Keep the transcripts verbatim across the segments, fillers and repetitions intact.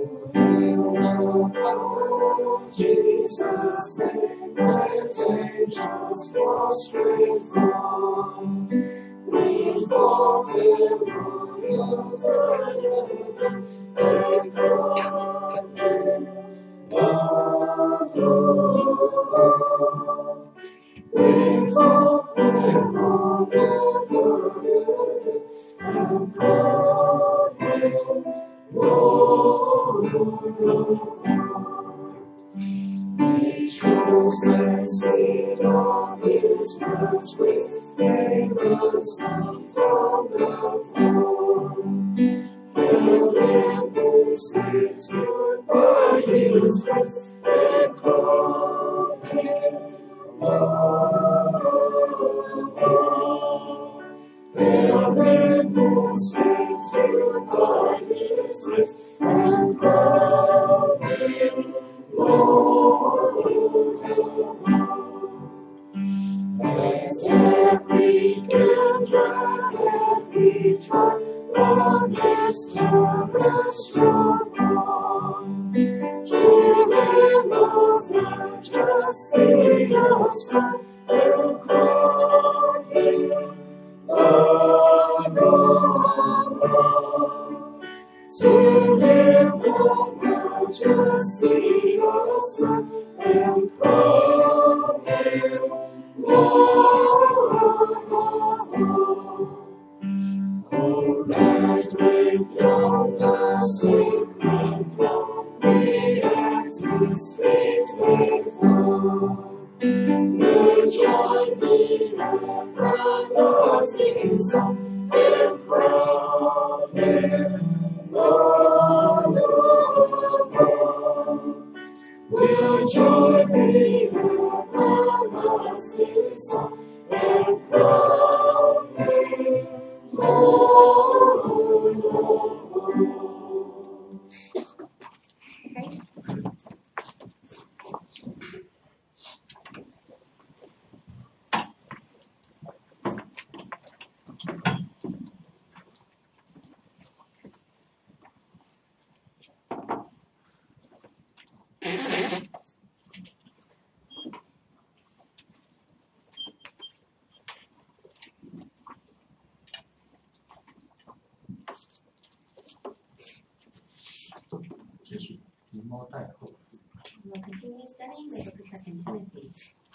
Jesus, make my angels prostrate from. We fall in royal triumph, and God loved over. We fall in royal triumph, and God Lord over. Angels and seed of his birth with fragrance from the throne. Heaven moves seated by his grace, and call him Lord of all. Heaven moves seated by his grace, and call him Lord of all. Let every kindred, every tribe, on this terrestrial born, to him of majesty ascribe, and crown him Lord of all. To him of majesty ascribe, and crown him Lord of all. Oh, let with yonder sacred flow the axis faith may flow. May join the everlasting Son, and crown him Lord of all. We'll join the everlasting Son, and crown him Lord of all. Okay. We'll continue studying the book of Second Timothy.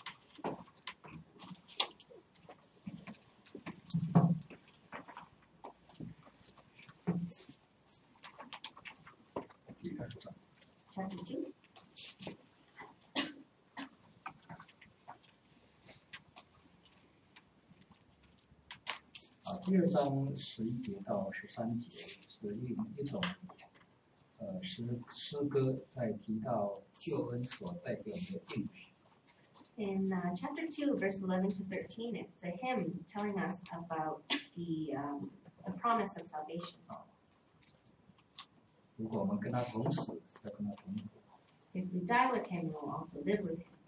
Chapter two. 啊，第二章十一节到十三节是一一种呃诗诗歌，在提到救恩所代表的应许。 In uh, chapter two, verse eleven to thirteen, it's a hymn telling us about the um, the promise of salvation. 如果我们跟他同死，要跟他同活。 If we die with him, we'll also live with him.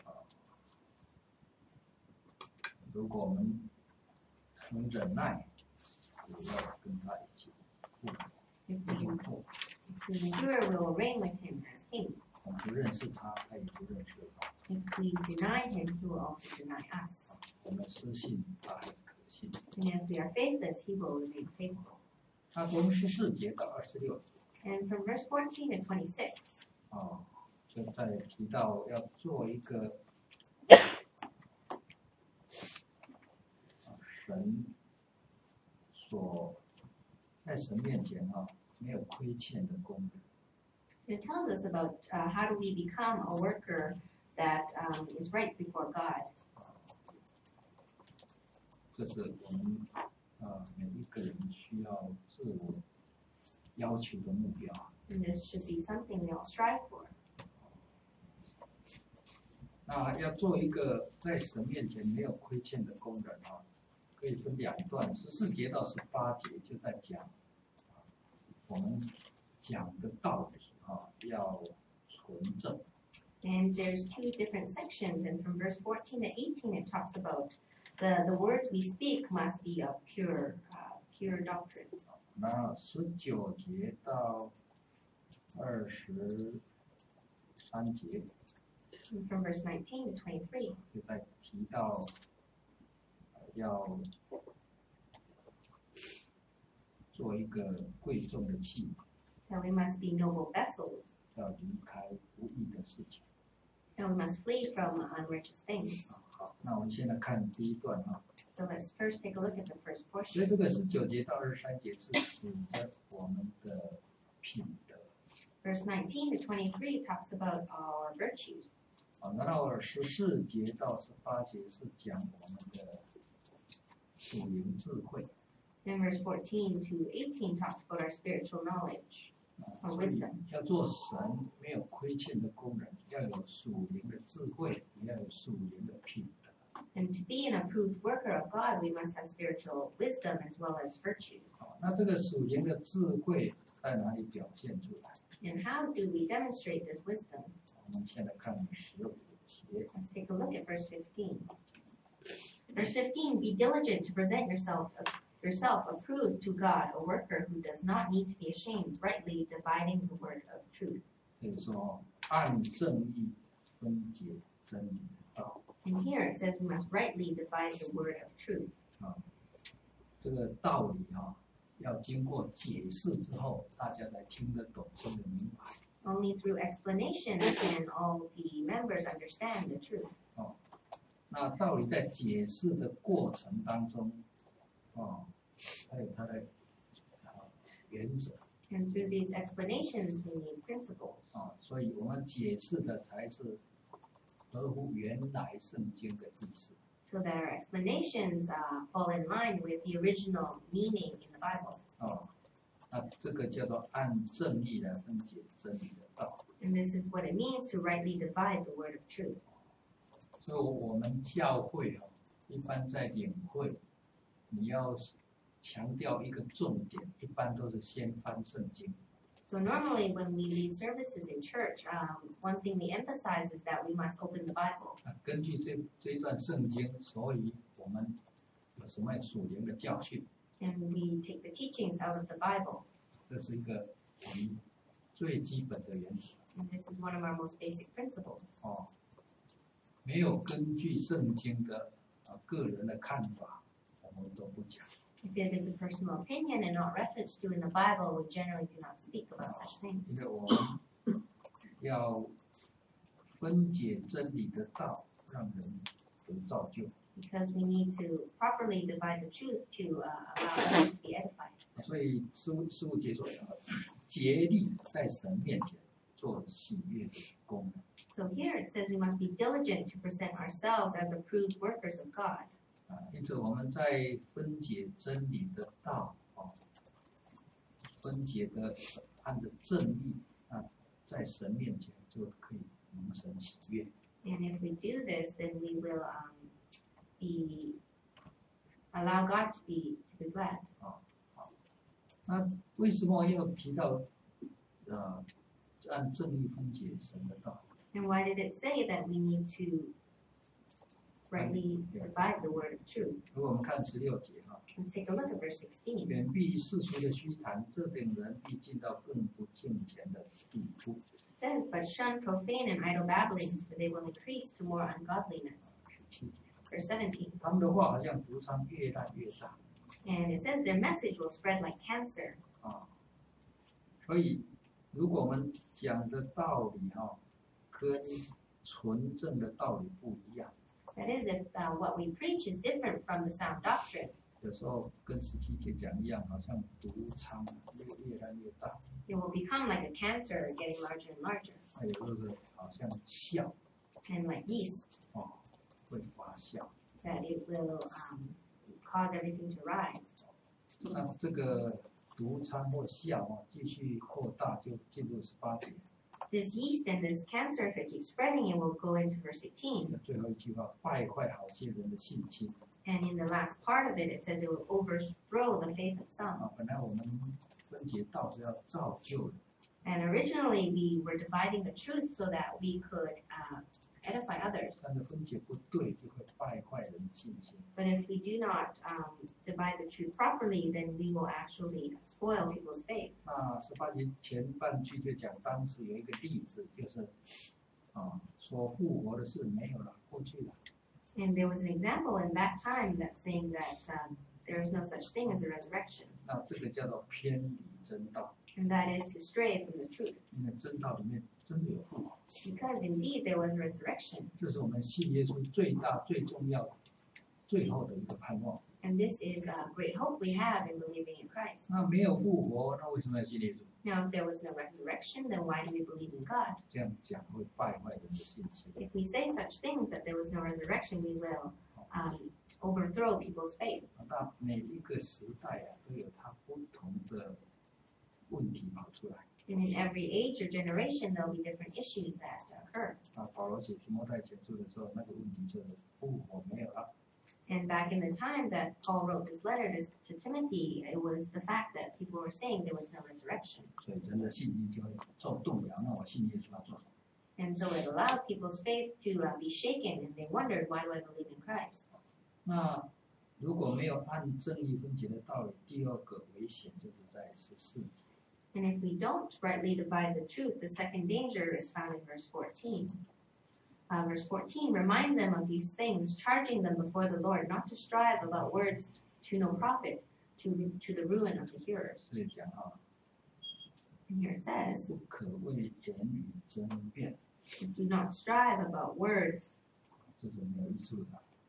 如果我们能忍耐，也要跟他一起复活。 If we, if we endure, we'll reign with him as king. 我们不认识他，他也不认识我。 If we deny him, he will also deny us. 我们失信，他还是可信。 And if we are faithless, he will remain faithful. 那从十四节到二十六节， And from verse fourteen to twenty-six, 哦，就在提到要做一个神所在神面前啊没有亏欠的工人。 it tells us about uh, how do we become a worker that um, is right before God. 这是我们啊每一个人需要自我要求的目标。 And this should be something we all strive for. 那要做一个在神面前没有亏欠的工人啊，可以分两段，十四节到十八节就在讲，我们讲的道理啊要纯正。 And there's two different sections, and from verse fourteen to eighteen, it talks about the, the words we speak must be of pure, uh, pure doctrine. 那十九节到二二十三节 From verse nineteen to twenty-three, 就在提到呃要做一个贵重的器， that we must be noble vessels, 要离开不义的事情。 and we must flee from unrighteous things. 啊好，那我们现在看第一段啊， So let's first take a look at the first 所以 portion. 这个十九节到二十三节是指着我们的品德。 Verse nineteen to twenty-three talks about our virtues. 啊，然后十四节到十八节是讲我们的属灵智慧。 Then verse fourteen to eighteen talks about our spiritual knowledge. 啊， Or 所以 wisdom. 要做神没有亏欠的工人，要有属灵的智慧，也要有属灵的品德。 And to be an approved worker of God, we must have spiritual wisdom as well as virtues. 好，那这个属灵的智慧在哪里表现出来？ And how do we demonstrate this wisdom? 我们现在看十五节。 Let's take a look at verse fifteen. Verse fifteen, be diligent to present yourself yourself approved to God, a worker who does not need to be ashamed, rightly dividing the word of truth. 所以说，按正义分解真理的道。 And here it says we must rightly divide the word of truth. 啊，这个道理啊，要经过解释之后，大家才听得懂、听得明白。 Only through explanation can all the members understand the truth. 那道理在解释的过程当中，哦，还有它的啊原则 And through these explanations, we need principles. 啊，所以我们解释的才是合乎原来圣经的意思。 So that our explanations uh, fall in line with the original meaning in the Bible. 哦，那这个叫做按正义来分解真理的道。 And this is what it means to rightly divide the word of truth. 所以我们教会哦，一般在领会，你要强调一个重点，一般都是先翻圣经。 So normally when we lead services in church, um, one thing we emphasize is that we must open the Bible. 啊，根据这这一段圣经，所以我们有什么属灵的教训？ And we take the teachings out of the Bible. 这是一个我们最基本的原则 And this is one of our most basic principles. 哦。没有根据圣经的啊个人的看法，我们都不讲。 If it is a personal opinion and not referenced to in the Bible, we generally do not speak about such things. 因为我们要分解真理的道，让人得造就。 Because we need to properly divide the truth to uh, allow others to be edified. 所以师傅师傅解说，竭力在神面前做喜悦的工人。 So here it says we must be diligent to present ourselves as approved workers of God. 啊，因此我们在分解真理的道，哦，分解的按着正义啊，在神面前就可以蒙神喜悦。 And if we do this, then we will um, be allow God to be to be glad. 那为什么要提到呃按正义分解神的道？ And why did it say that we need to rightly divide the word of truth? 如果我们看十六节哈， Let's take a look at verse sixteen. 远避世俗的虚谈，这等人必进到更不敬虔的地步。 It says, "But shun profane and idle babblings, for they will increase to more ungodliness." 十七节， Verse seventeen. 他们的话好像毒疮越烂越大 And it says their message will spread like cancer. 啊，所以如果我们讲的道理哈、跟纯正的道理不一样， That is, if uh, what we preach is different from the sound doctrine, 有时候跟十七节讲一样，好像毒疮越越来越大， it will become like a cancer, getting larger and larger, 还有就是好像酵 and like yeast, 哦会发酵。 that it will um, cause everything to rise. 那这个毒疮或酵啊，继续扩大，就进入十八节。 This yeast and this cancer, if it keeps spreading, it will go into verse eighteen. 最后一句话，败坏好些人的信心 And in the last part of it, it says it will overthrow the faith of some. 啊。本来我们分解道是要造就人， And originally, we were dividing the truth so that we could uh, edify others. 但是分解不对，就会败坏人的信心。 But if we do not um, divide the truth properly, then we will actually spoil people's faith. 那十八节前半句就讲，当时有一个例子，就是啊，说复活的事没有了，过去了。 And there was an example in that time that's saying that um, there is no such thing as a resurrection. 那这个叫做偏离真道， And that is to stray from the truth. 因为真道里面真的有复活， Because indeed there was resurrection. 这是我们信耶稣最大、最重要、最后的一个盼望。 And this is a great hope we have in believing in Christ. 那没有复活，那为什么要信耶稣？ Now, if there was no resurrection, then why do we believe in God? 这样讲会败坏人的信心。 If we say such things that there was no resurrection, we will um, overthrow people's faith. 那每一个时代啊，都有它不同的问题跑出来。 And in every age or generation, there'll be different issues that occur. 啊，保罗写提摩太前书的时候，那个问题就是复活没有了。 And back in the time that Paul wrote this letter to, to Timothy, it was the fact that people were saying there was no resurrection. 所以人的信心就会受动摇。那我信耶稣要做什么？ And so it allowed people's faith to uh, be shaken, and they wondered, why do I believe in Christ? 那如果没有按正义分解的道理，第二个危险就是在十四节。 And if we don't rightly divide the truth, the second danger is found in verse fourteen. Uh, verse fourteen, remind them of these things, charging them before the Lord not to strive about words to no profit, to, to the ruin of the hearers. 这里讲啊， And here it says, 不可为言语争辩， do not strive about words 这是没有益处的。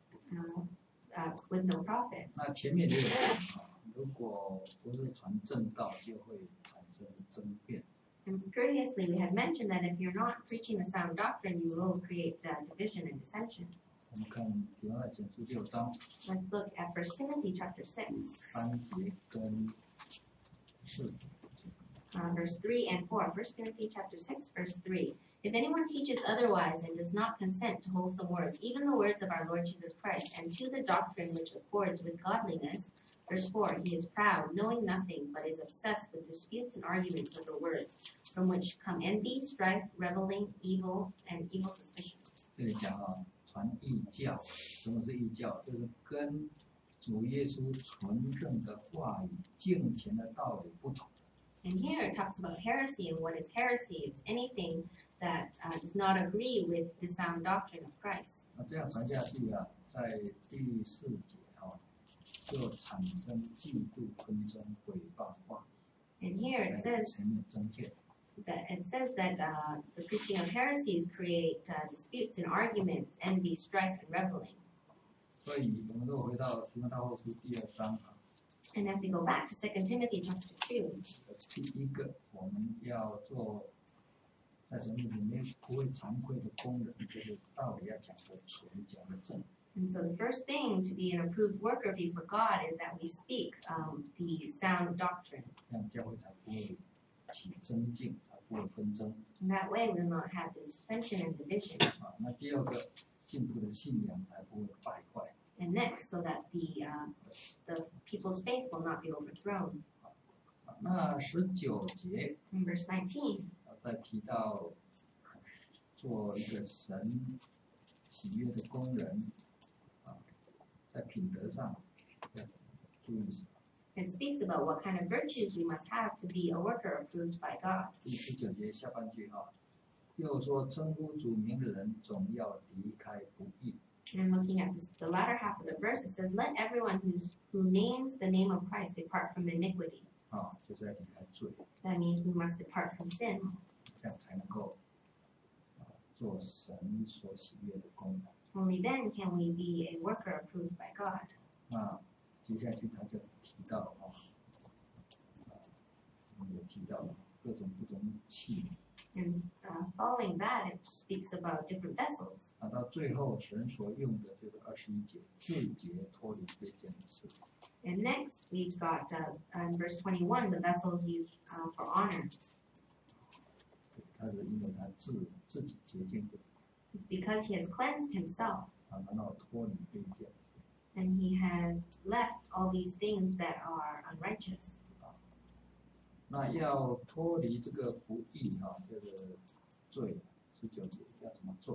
uh, uh, with no profit. 那前面也有讲啊，如果不是传正道，就会产生争辩。 And previously, we had mentioned that if you're not preaching the sound doctrine, you will create uh, division and dissension. 我们看提摩太前书六章 Let's look at First Timothy chapter six, 三节跟四节。 uh, verse three and four. First Timothy chapter six, verse three. If anyone teaches otherwise and does not consent to wholesome words, even the words of our Lord Jesus Christ, and to the doctrine which accords with godliness, verse four, he is proud, knowing nothing, but is obsessed with disputes and arguments over words, from which come envy, strife, reveling, evil, and evil suspicions. 这里讲啊，传异教，什么是异教？就是跟主耶稣纯正的话语、敬虔的道理不同。 And here it talks about heresy, and what is heresy? It's anything that uh, does not agree with the sound doctrine of Christ. 那这样传下去啊，在第四节啊，就产生嫉妒、纷争、诽谤、话， And here it says 前面争辩。 that it says that uh, the preaching of heresies create uh, disputes and arguments, envy, strife, and reveling. 所以我们都回到提摩太后书第二章啊， And if we go back to Second Timothy chapter two, 第一个我们要做在神面前没不会惭愧的工人，就是道理要讲的纯，讲的正。 and so the first thing to be an approved worker before God is that we speak um, the sound doctrine. 这样教会才不会起争竞，才不会纷争 And that way we will not have dissension and division. 啊。那第二个，信徒的信仰才不会败坏。 And next, so that the uh, the people's faith will not be overthrown. 啊那十九节 In verse nineteen, 啊，再提到做一个神喜悦的工人啊，在品德上要注意什么？ it speaks about what kind of virtues we must have to be a worker approved by God. 第十九节下半句啊，又说称呼主名的人总要离开不义。 And looking at this, the latter half of the verse, it says, "Let everyone who's, who names the name of Christ depart from iniquity." 啊，就是要离开罪， That means we must depart from sin. 这样才能够啊做神所喜悦的工人。 Only then can we be a worker approved by God. 那接下去他就提到啊，啊，我们有提到各种不同器皿。 And uh, following that, it speaks about different vessels. 啊，到最后神所用的就是二十一节，自洁脱离卑贱的事。 And next, we've got uh, in verse twenty-one, the vessels used uh, for honor. 他是因为他自自己洁净自己， It's because he has cleansed himself 啊，然后脱离卑贱。 and he has left all these things that are unrighteous. 那要脱离这个不义哈、啊，这个罪，十九节要怎么做？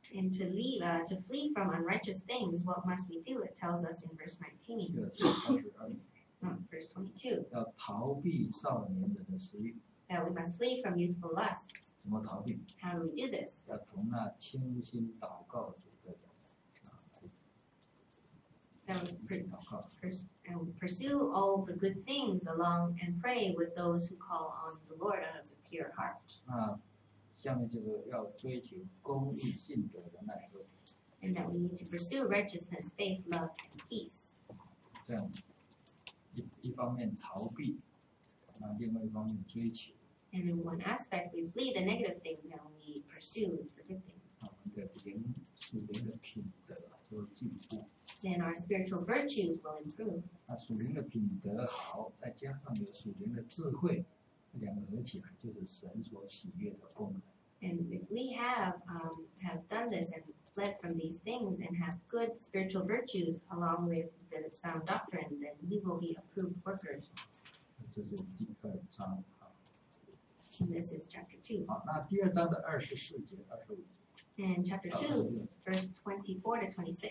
And to leave, uh, to flee from unrighteous things, what must we do? It tells us in verse nineteen, 第二章二十二节， um, verse twenty-two, 要逃避少年人的食欲。 that we must flee from youthful lusts. 怎么逃避？ How do we do this? 要同那倾心祷告主的人啊来 That we 倾 pr- 心祷告。 pers- and we pursue all the good things along and pray with those who call on the Lord out of a pure heart. 那下面就是要追求公义、信德、仁爱和 And that we need to pursue righteousness, faith, love, and peace. 这样一一方面逃避，那另外一方面追求 And in one aspect, we flee the negative things and we pursue the good things. 我们的灵属灵的品德都进步。 Then our spiritual virtues will improve. 那属灵的品德好，再加上有属灵的智慧，这两个合起来就是神所喜悦的功能。 And if we have um, have done this and fled from these things and have good spiritual virtues along with the sound doctrine, then we will be approved workers. 这是第二章啊。 And this is chapter two. 好，那第二章的二十四节、二十五节， And chapter two, verse twenty-four to twenty-six.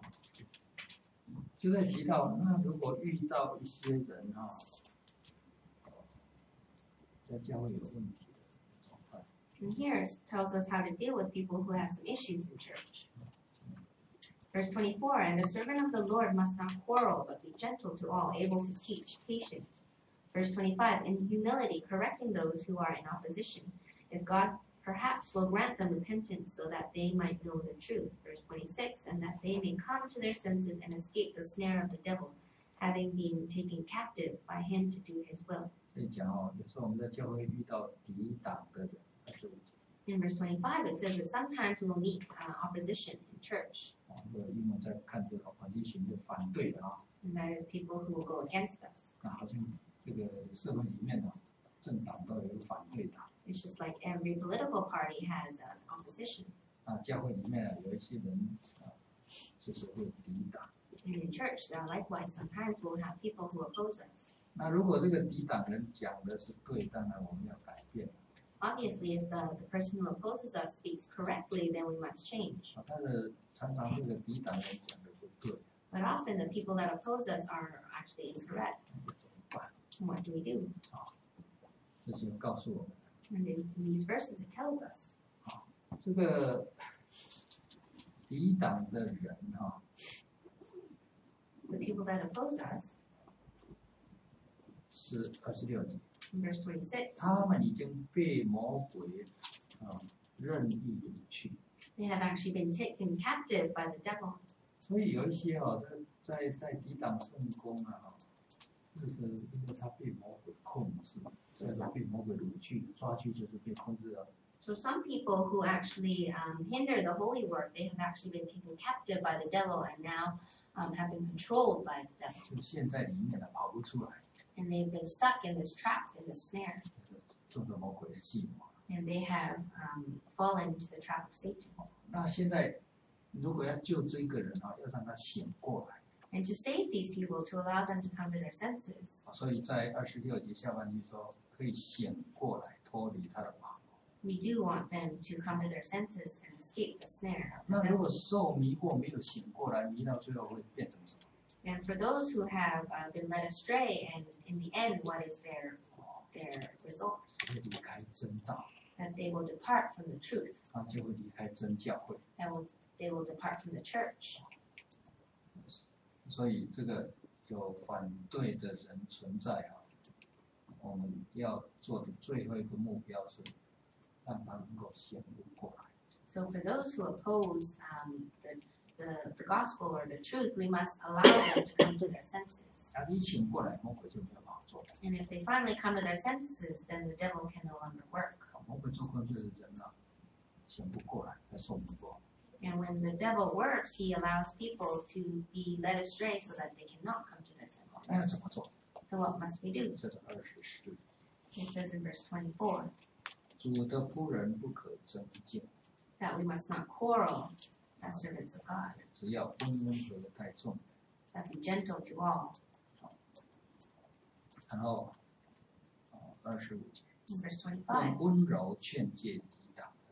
就在提到，那如果遇到一些人哈、在教会有问题的怎么办？ And here it tells us how to deal with people who have some issues in church. Verse twenty-four, and the servant of the Lord must not quarrel, but be gentle to all, able to teach, patient. Verse twenty-five, in humility correcting those who are in opposition, if God perhaps will grant them repentance so that they might know the truth. Verse twenty-six, and that they may come to their senses and escape the snare of the devil, having been taken captive by him to do his will. 所以讲哦，有时候我们在教会遇到抵挡的人，二十五节， In verse twenty-five, it says that sometimes we will meet uh, opposition in church, 啊，这个英文在看这个 opposition 就反对的啊， and that is people who will go against us. 那好像这个社会里面呢，政党都有一个反对党， It's just like every political party has an opposition. 啊，教会里面呢有一些人啊，就是会抵挡。 And in church, uh, likewise, sometimes we'll have people who oppose us. 那如果这个抵挡人讲的是对，当然我们要改变。 Obviously, if the, the person who opposes us speaks correctly, then we must change. 啊，但是常常这个抵挡人讲的不对， But often the people that oppose us are actually incorrect. 那怎么办？ And what do we do? 这就告诉我们， And in, in these verses, it tells us 这个抵挡的人哈、 the people that oppose us, 是二十六节， in verse twenty-six, 他们已经被魔鬼啊任意掳去。 they have actually been taken captive by the devil. 所以有一些哦，在在在抵挡圣功啊，就是因为他被魔鬼控制，所以他被魔鬼掳去，抓去就是被控制了。 So some people who actually um, hinder the holy work, they have actually been taken captive by the devil and now um, have been controlled by the devil. 就陷在里面了，跑不出来， And they've been stuck in this trap, in this snare. 做着魔鬼的计谋。 And they have um, fallen into the trap of Satan. 那现在如果要救这个人啊，要让他醒过来， And to save these people, to allow them to come to their senses. 所以在二十六节下半句说，可以醒过来，脱离他的网。 We do want them to come to their senses and escape the snare of the 那如 devil. 果受迷惑没有醒过来，迷到最后会变成什么？ And for those who have uh, been led astray, and in the end, what is their their result? 会离开真道， That they will depart from the truth. 他就会离开真教会。 That will they will depart from the church. 所以这个有反对的人存在啊，我们要做的最后一个目标是让他能够醒悟过来。 So for those who oppose um, the, the the gospel or the truth, we must allow them to come to their senses. 啊，一醒过来，魔鬼就没有好做了。 And if they finally come to their senses, then the devil can no longer work. 魔鬼做工就是人啊，醒不过来，在受迷惑。 And when the devil works, he allows people to be led astray so that they cannot come to their 那要 senses. 怎么做？ So what must we do? 这是二十四。 It says in verse twenty-four 主的夫人不可争竞， that we must not quarrel as servants of God, 只要温温和和待众。 but be gentle to all. 然后，哦，二十五节， In verse 用 twenty-five, 温柔劝诫抵挡的人。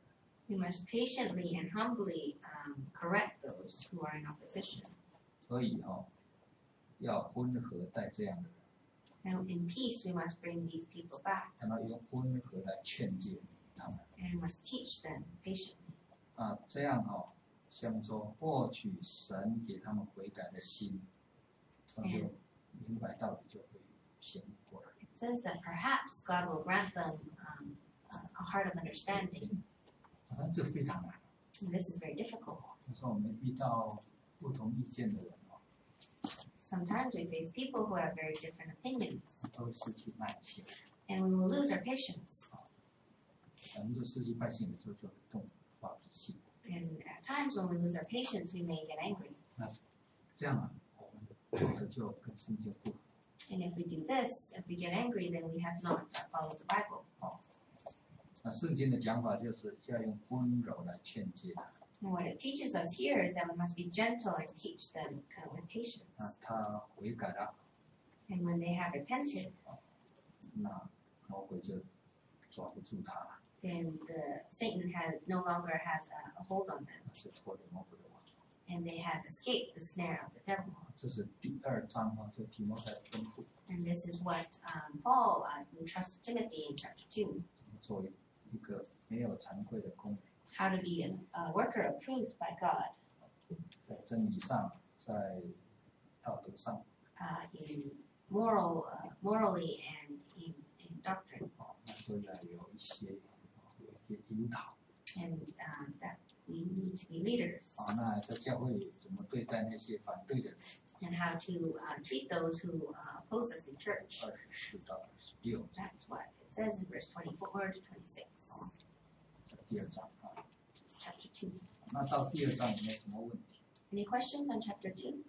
We must patiently and humbly um, correct those who are in opposition. 所以哦，要温和待这样的人， And in peace, we must bring these people back, 然后用温和来劝诫他们。 and we must teach them patiently. 啊，这样哦，像说获取神给他们悔改的心，那就明白道理就会醒过来。 It says that perhaps God will grant them um, a a heart of understanding. 啊，这非常难。 And this is very difficult. 有时候我们遇到不同意见的人哦， Sometimes we face people who have very different opinions, 都会失去耐心。 and we will lose our patience. 我们就失去耐心的时候，就会动发脾气。 And at times when we lose our patience, we may get angry. 这样啊，我们做的就跟圣经不合。 And if we do this, if we get angry, then we have not uh, followed the Bible. 那圣经的讲法就是要用温柔来劝诫他。 And what it teaches us here is that we must be gentle and teach them uh, with 那 patience. 他悔改了， And when they have repented, 那魔鬼就抓不住他了， then the Satan has no longer has a, a hold on them, 就脱离魔鬼的网。 and they have escaped the snare of the devil. 这是第二章啊，就提摩太吩咐 And this is what um, Paul uh, entrusted Timothy in chapter two, 作为一个没有惭愧的工人， how to be a, a worker approved by God 在真理上，在道德上 uh, in moral, uh, morally and in, in doctrine, 啊，那都要有一些有一些引导 and uh, that we need to be leaders, 啊。那在教会怎么对待那些反对的人？ and how to uh, treat those who uh, oppose us in church. 二十四到二十六， That's what it says in verse twenty-four to twenty-six, 第二章啊。 chapter two. 那到第二章有没有什么问题？ Any questions on chapter two?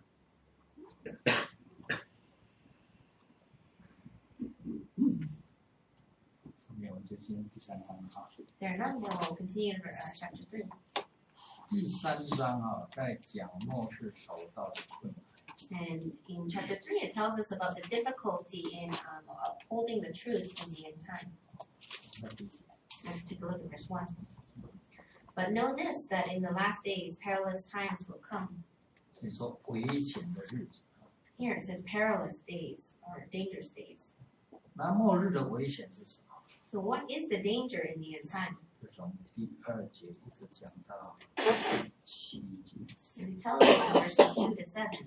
没有，我们就进入第三章啊。 There are none, then we'll continue to uh, chapter three. 第三章啊，在讲末世守道的困难。 And in chapter three, it tells us about the difficulty in um, upholding the truth in the end time. 那第一节 Let's take a look at verse one. But know this, that in the last days perilous times will come. 所以说危险的日子。 Here it says perilous days or dangerous days. 那末日的危险是什么？ So what is the danger in the end time? 就从第二节一直讲到七节。 And it tells us in verses two to seven.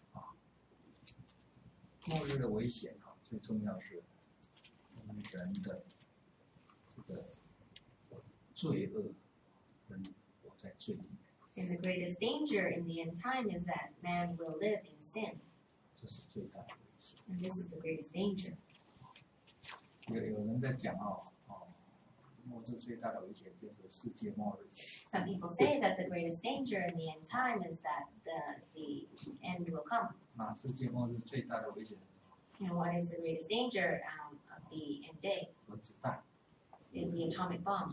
末日的危险啊，最重要是我们人的这个罪恶跟活在罪里面， And the greatest danger in the end time is that man will live in sin. 这是最大的危险。 And this is the greatest danger. 有有人在讲哦哦，末日最大的危险就是世界末日。 Some people say that the greatest danger in the end time is that the, the end will come. 那世界末日最大的危险是 And what is the greatest danger um, of the end day? 核子弹。 Is the atomic bomb.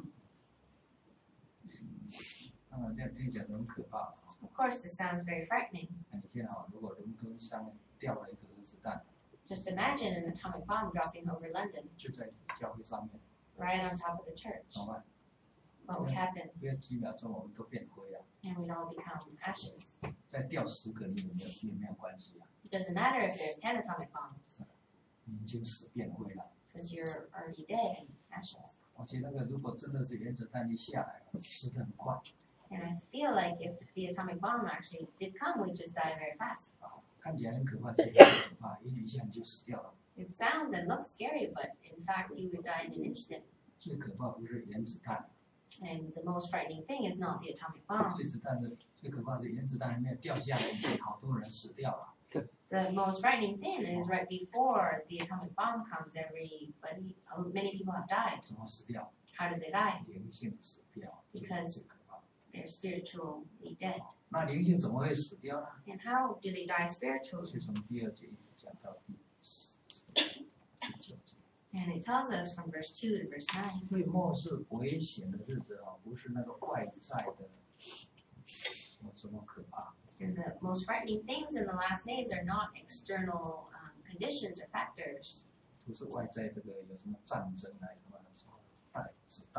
那么这样听起来很可怕。 Of course, this sounds very frightening. 那你现在啊，如果伦敦上面掉了一个核子弹， Just imagine an atomic bomb dropping over London, 就在教会上面， right on top of the church. 怎么办？ What would happen? 不要几秒钟我们都变灰了。 And we'd all become ashes. 再掉十个你有没有也没有关系啊， It doesn't matter if there's ten atomic bombs, 你已经死变灰了。 because you're already dead and ashes. 而且那个如果真的是原子弹一下来，死得很快 And I feel like if the atomic bomb actually did come, we'd just die very fast. 啊，看起来很可怕，其实很可怕，一一下你就死掉了。 It sounds and looks scary, but in fact, you would die in an instant. 最可怕不是原子弹， And the most frightening thing is not the atomic bomb. 原子弹的最可怕是原子弹还没有掉下来，已经好多人死掉了。 The most frightening thing is right before the atomic bomb comes, everybody, many people have died. 怎么死掉？ How did they die? 灵性死掉，这个 Because 最可怕。 They're spiritually dead. 那灵性怎么会死掉呢？ And how do they die spiritually? 就从第二节一直讲到第十第九节。 And it tells us from verse two to verse nine. 所以末世危险的日子啊，不是那个外在的什么什么可怕， And the most frightening things in the last days are not external um, conditions or factors. 不是外在这个有什么战争啊，什么什么弹子弹啊，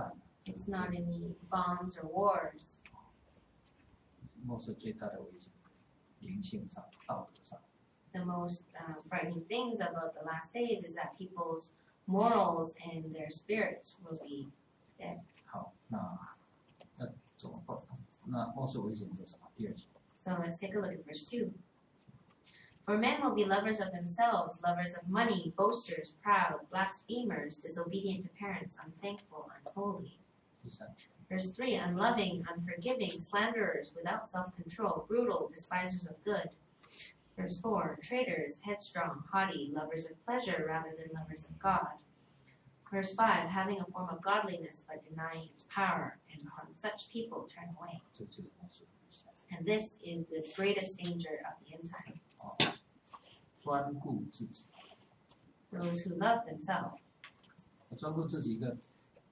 It's not any bombs or wars. 末世最大的危险，灵性上、道德上。 The most uh, frightening things about the last days is that people's morals and their spirits will be dead. 好，那要怎么办？那末世危险是什么？第二节。 So let's take a look at verse two. For men will be lovers of themselves, lovers of money, boasters, proud, blasphemers, disobedient to parents, unthankful, unholy. 第三节。 Verse three, unloving, unforgiving, slanderers, without self-control, brutal, despisers of good. Verse four, traitors, headstrong, haughty, lovers of pleasure rather than lovers of God. Verse five, having a form of godliness but denying its power, and from such people turn away. 这就是末世危险。 And this is the greatest danger of the end time. 哦，专顾自己。 Those who love themselves. 专顾自己一个，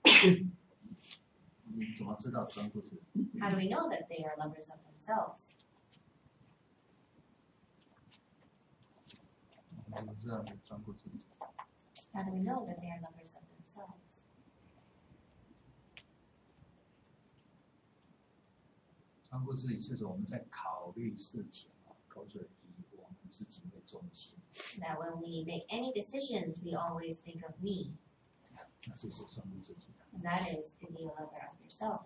你怎么知道专顾自己？ How do we know that they are lovers of themselves? 你怎么知道你专顾自己？ How do we know that they are lovers of themselves? 专顾自己就是我们在考虑事情，都是以我们自己为中心。 That when we make any decisions, we always think of me. 那这是专顾自己的。 And that is to be a lover of yourself.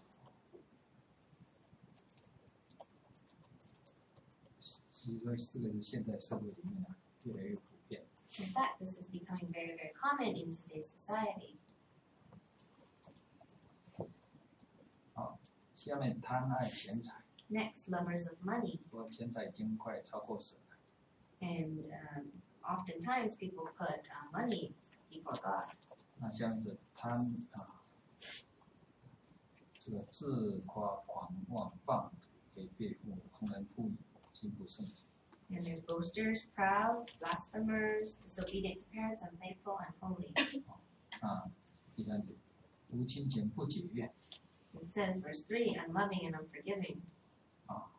其实这个是现在社会里面啊，越来越普遍。 In fact, this is becoming very, very common in today's society. 好，下面贪爱钱财， Next, lovers of money. 说钱财已经快超过神了。 And um, oftentimes people put uh, money before God. 那下面是贪啊，这个自夸狂妄放图，给背负忘恩负义，心不胜。 And there's boasters, proud, blasphemers, disobedient to parents, unthankful, unholy. 啊，第三节，无亲情不解怨。 It says, verse three, unloving and unforgiving. 啊，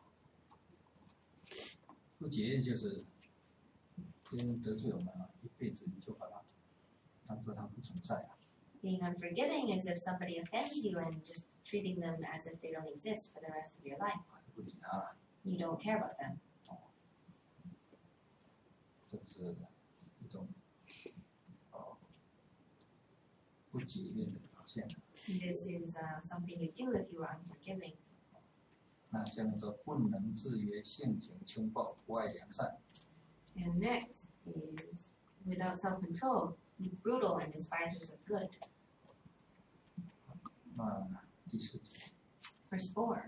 不解怨就是别人得罪我们啊，一辈子你就把他当做他不存在啊。 Being unforgiving is if somebody offends you and just treating them as if they don't exist for the rest of your life. 不理他了， You don't care about them. 这是一种哦不解怨的表现。 This is uh, something you do if you are unforgiving. 那下面说不能制约，性情凶暴，不爱良善。 And next is without self-control, brutal and despisers of good. 那第四节 Verse four,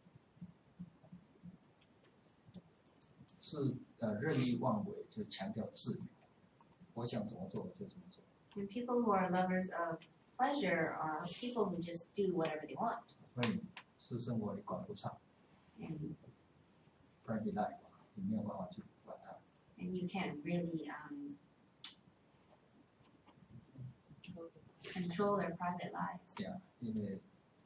是呃任意妄为，就强调自由，我想怎么做我就怎么做。 and people who are lovers of pleasure are people who just do whatever they want. 所以私生活你管不上 And, ，private life 你没有办法去管它。 and you can't really um, control their private lives. 对啊，因为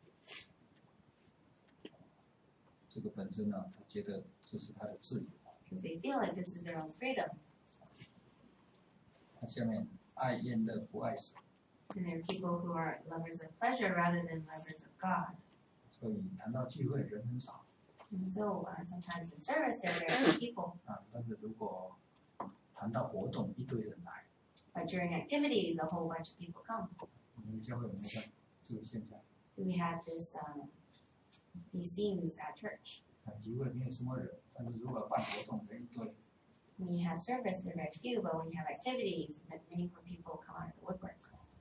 这个本身呢，他觉得这是他的自由。 Because they feel like this is their own freedom. 那下面爱厌乐不爱神， And there are people who are lovers of pleasure rather than lovers of God. 所以谈到聚会人很少 And so uh, sometimes in service there are very few people. 啊。但是如果谈到活动，一堆人来， But during activities, a whole bunch of people come. 我们教会有没有这这个现象？ We have this um, these scenes at church. 啊，集会没有什么人，但是如果办活动，人一堆。 When you have service, there are very few, but when you have activities, many more people come out of the woodwork.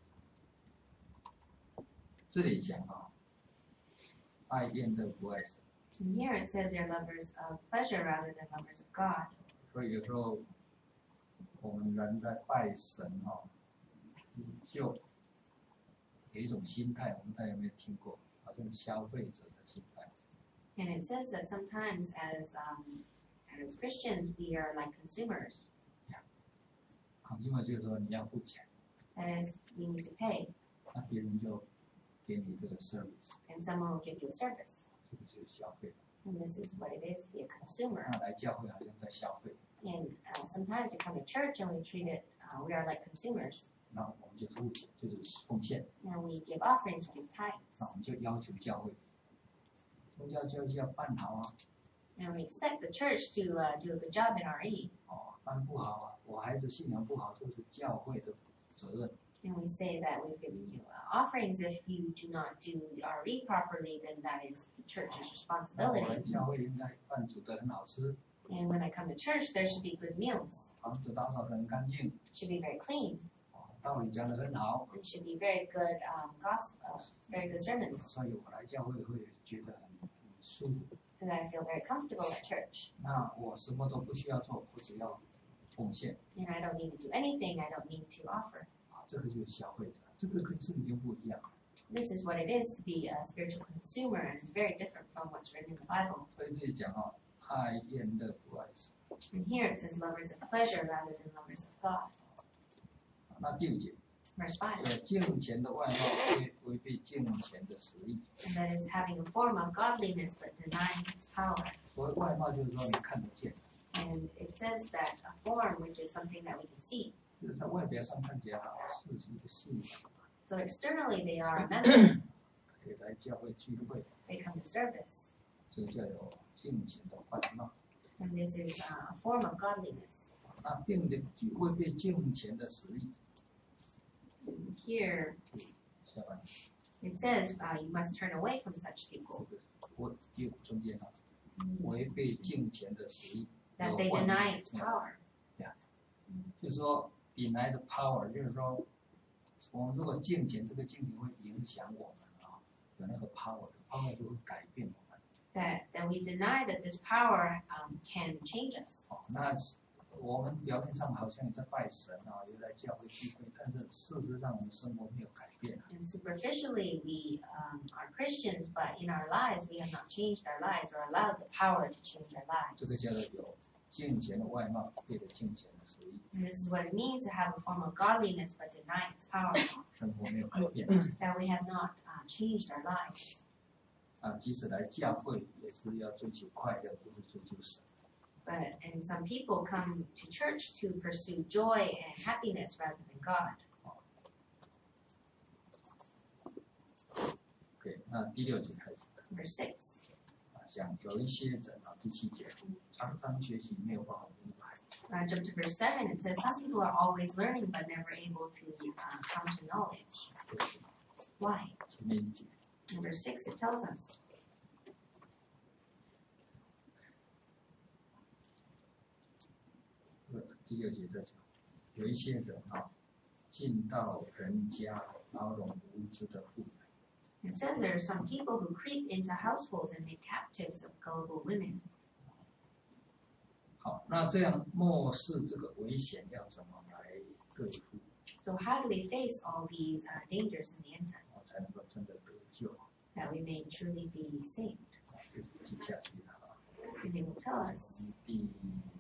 这里讲啊，爱厌乐不爱神， And here it says they're lovers of pleasure rather than lovers of God. 所以有时候我们人在拜神哦，就有一种心态，我们大家有没有听过？好像消费者的心态。 And it says that sometimes as um, as Christians, we are like consumers. 啊，因为就是说你要付钱， That is, we need to pay, 那别人就给你这个 service， and someone will give you a service. 这个就是消费。 And this is what it is to be a consumer. 那来教会好像在消费， And uh, sometimes we come to church and we treat it, uh, we are like consumers. 那我们就付钱，就是奉献。 And we give offerings, we give tithes. 那我们就要求教会，宗教教育要办好啊， And we expect the church to uh, do a good job in R E. 哦，办不好啊，我孩子信仰不好，这是教会的责任。 And we say that we've given you uh, offerings. If you do not do the R E properly, then that is the church's 那我来 responsibility. 教会应该饭煮得很好吃， And when I come to church, there should be good meals. 房子打扫得很干净， It should be very clean. 哦，道理讲得很好， It should be very good um, gospel, uh, very good sermons, 所以我来教会会觉得很很舒服。 so that I feel very comfortable at church. 那我什么都不需要做，我只要奉献。 And I don't need to do anything. I don't need to offer. 啊，这个就是消费者，这个跟圣经不一样。 This is what it is to be a spiritual consumer, and it's very different from what's written in the Bible. 所以这里讲啊，爱厌乐不爱神。 And here it says lovers of pleasure rather than lovers of God. 那第五节， Verse five. 有敬虔的外貌违违背敬虔的实意。 And that is having a form of godliness but denying its power. 所谓外貌就是说你看得见， And it says that a form, which is something that we can see. 就是在外表上看起来好像是一个信仰， So externally they are a member. 可以来教会聚会， They come to service. 这叫有敬虔的外貌。 And this is uh, a form of godliness. 那并且违背敬虔的实意。 And here 下半 it says uh, you must turn away from such 这 people, 个我第五中间啊，违背敬虔的实意。 that they deny its power. 就是说 deny the power， 就是说我们如果敬虔，这个敬虔会影响我们啊，有那个 power，power 就会改变我们。 That, that we deny that this power um, can change us. 哦，那我们表面上好像也在拜神啊，也在教会聚会，但是事实上我们生活没有改变。 And superficially, we um, are Christians, but in our lives, we have not changed our lives or allowed the power to change our 这个 lives. 叫做有敬虔的外貌，对着敬虔的实意， And this is what it means to have a form of godliness but deny its power. 生活没有改变。 That we have not uh, changed our lives. 啊，即使来教会也是要追求快乐，不是追求神。 But and some people come to church to pursue joy and happiness rather than God. OK， 那第六节开始。 Verse six. 啊，像有一些人啊，第七节常常学习没有办法明白， Uh, jump to verse seven. It says some people are always learning but never able to uh, come to knowledge. 对不对？ Why? 前面一节， In verse six, it tells us. 呃第六节在讲，有一些人啊，进到人家牢笼无知的妇人， It says there are some people who creep into households and make captives of gullible women. 好，那这样漠视这个危险要怎么来对付， So how do we face all these uh, dangers in the end time 啊才能够真的得救？ that we may truly be saved? 啊，就是接下去的啊， And they will tell us, 第第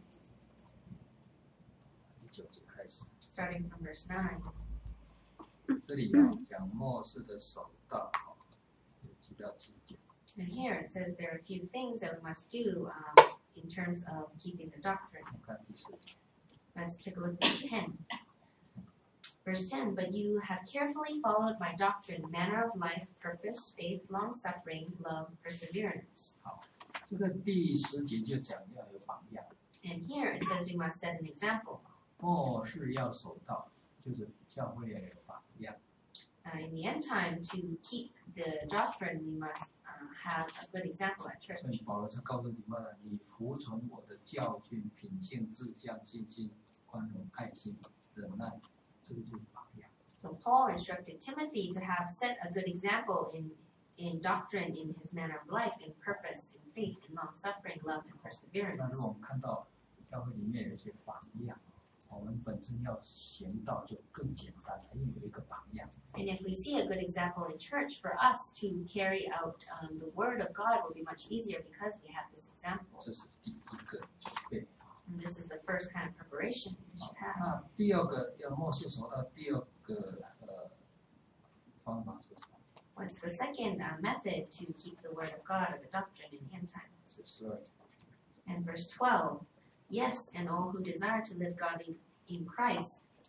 九节开始， starting from verse nine. 这里啊讲漠视的守道，啊，有提到几点。 And here it says there are a few things that we must do um, in terms of keeping the doctrine. 我看第四节， Let's take a look at verse ten. Verse ten, but you have carefully followed my doctrine, manner of life, purpose, faith, long-suffering, love, perseverance. 这个第十节就讲要有榜样， And here it says we must set an example. 漠视要守道，就是教会要有榜样。 Uh, in the end time, to keep the doctrine, we must uh, have a good example at 所 church. 以保罗才告诉你们了，你服从我的教训、品性、志向、信心、宽容、爱心、忍耐，这个就是榜样。 So Paul instructed Timothy to have set a good example in, in doctrine, in his manner of life, in purpose, in faith, in long-suffering, love, and 那 perseverance. 如果我们看到教会里面有一些榜样，我们本身要行道就更简单了，因为有一个榜样。 And if we see a good example in church, for us to carry out um, the word of God will be much easier because we have this example. 这是第一个准备。 And this is the first kind of preparation we 好 should have. 那第二个要漠视守道，第二个呃方法是什么？ What's the second uh, method to keep the word of God or the doctrine in the end time? 是十二。 And verse twelve, yes, and all who desire to live godly in Christ